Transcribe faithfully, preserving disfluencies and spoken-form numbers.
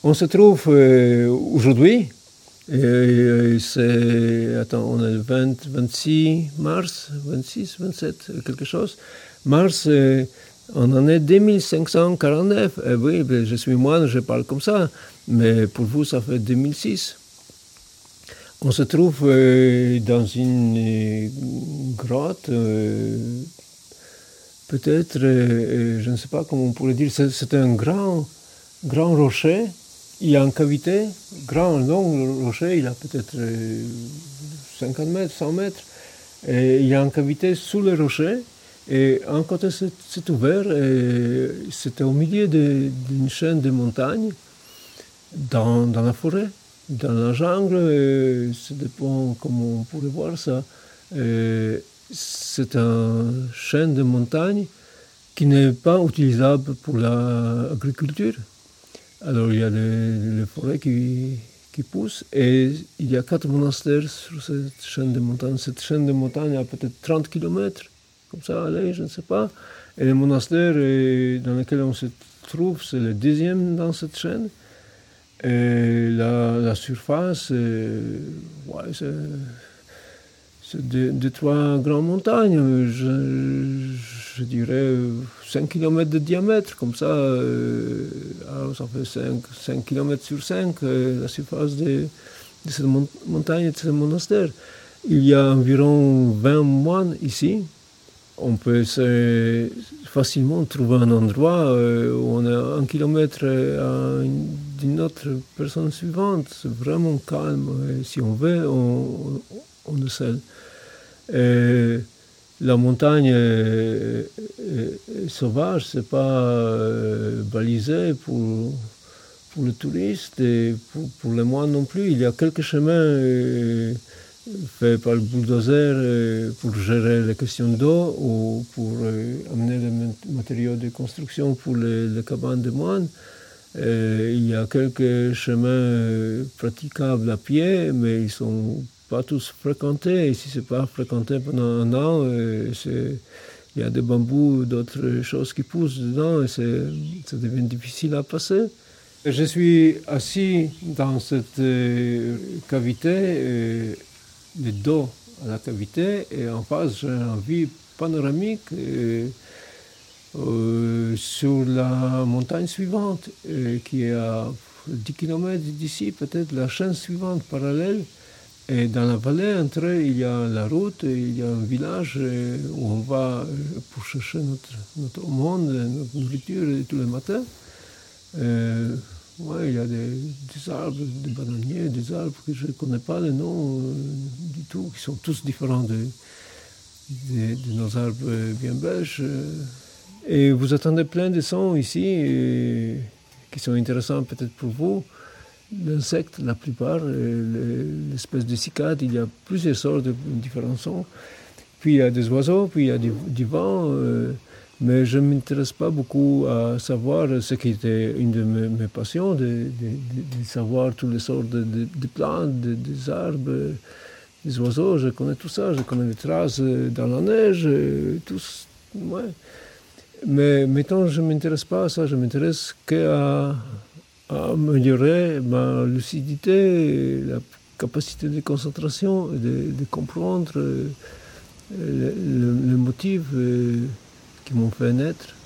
On se trouve euh, aujourd'hui, et c'est, attends, on est le vingt, vingt-six mars, vingt-six, vingt-sept, quelque chose. Mars, euh, en année deux mille cinq cent quarante-neuf. Eh oui, je suis moine, je parle comme ça, mais pour vous, ça fait deux mille six. On se trouve euh, dans une euh, grotte, euh, peut-être, euh, je ne sais pas comment on pourrait dire, c'est, c'est un grand, grand rocher. Il y a une cavité, grand, long rocher, il a peut-être euh, cinquante mètres, cent mètres. Et il y a une cavité sous le rocher. Et un côté, c'est, c'est ouvert. Et c'était au milieu de, d'une chaîne de montagnes, dans, dans la forêt, dans la jungle. Et ça dépend comment on pourrait voir ça. Et c'est une chaîne de montagnes qui n'est pas utilisable pour l'agriculture. Alors il y a les, les forêts qui, qui poussent et il y a quatre monastères sur cette chaîne de montagne. Cette chaîne de montagne a peut-être trente kilomètres, comme ça, allez, je ne sais pas. Et le monastère dans lequel on se trouve, c'est le deuxième dans cette chaîne. Et la, la surface, ouais, c'est, c'est deux, deux, trois grandes montagnes, je, je dirais cinq kilomètres de diamètre, comme ça, euh, alors ça fait cinq, cinq kilomètres sur cinq, euh, la surface de, de cette montagne et de ce monastère. Il y a environ vingt moines ici. On peut se, facilement trouver un endroit euh, où on est un kilomètre à une, d'une autre personne suivante. C'est vraiment calme. Et si on veut, on, on le sait. Et la montagne est, est, est sauvage, c'est pas euh, balisé pour, pour les touristes et pour, pour les moines non plus. Il y a quelques chemins euh, faits par le bulldozer euh, pour gérer les questions d'eau ou pour euh, amener les matériaux de construction pour les, les cabanes de moines. Et il y a quelques chemins euh, praticables à pied, mais ils sont pas tous fréquentés. Et si c'est pas fréquenté pendant un an, euh, c'est, il y a des bambous, d'autres choses qui poussent dedans et c'est, ça devient difficile à passer. Je suis assis dans cette euh, cavité, euh, le dos à la cavité, et en face j'ai une vue panoramique euh, euh, sur la montagne suivante, euh, qui est à dix kilomètres d'ici, peut-être la chaîne suivante parallèle. Et dans la vallée, entre eux, il y a la route, il y a un village où on va pour chercher notre, notre monde, notre nourriture tous les matins. Euh, ouais, il y a des, des arbres, des bananiers, des arbres que je ne connais pas les noms euh, du tout, qui sont tous différents de, de, de nos arbres bien belges. Et vous attendez plein de sons ici et, qui sont intéressants peut-être pour vous. L'insecte, la plupart, l'espèce de cicade, il y a plusieurs sortes de différents sons. Puis il y a des oiseaux, puis il y a du, du vent, euh, mais je ne m'intéresse pas beaucoup à savoir ce qui était une de mes, mes passions, de, de, de, de savoir toutes les sortes de, de, de plantes, de, des arbres, des oiseaux. Je connais tout ça, je connais les traces dans la neige, tout, ouais. Mais maintenant, je ne m'intéresse pas à ça, je m'intéresse qu'à à améliorer ma lucidité, la capacité de concentration, de, de comprendre le, le, le motif qui m'ont fait naître.